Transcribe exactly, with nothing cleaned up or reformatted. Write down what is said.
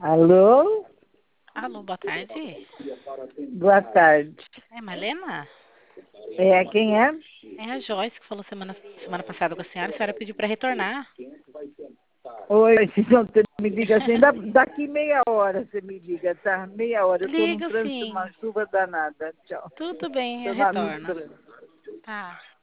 Alô? Alô, boa tarde. Boa tarde. É Malena? É, quem é? É a Joyce que falou semana, semana passada com a senhora. A senhora pediu para retornar. Oi, se não você me liga assim, da- daqui meia hora você me liga, tá? Meia hora, eu tô num Ligo trânsito, uma sim. chuva danada. Tchau. Tudo bem, Tô eu na, no retorno. trânsito. Tá.